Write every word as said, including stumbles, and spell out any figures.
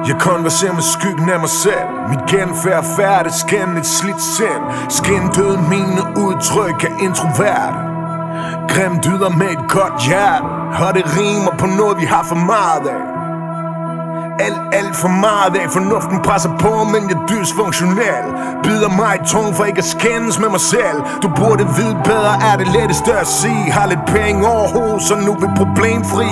Jeg konverserer med skyggen af mig selv. Mit genfærd færdes gennem et slidt sind. Skindød mine udtryk er introvert. Grim dyder med et godt hjerte. Og det rimer på noget vi har for meget af. Alt, alt for meget af. Fornuften presser på, men jeg er dysfunktionel. Bider mig i tung for ikke at skændes med mig selv. Du burde vide bedre, er det letteste at sige. Har lidt penge over hos, så nu er vi problemfri.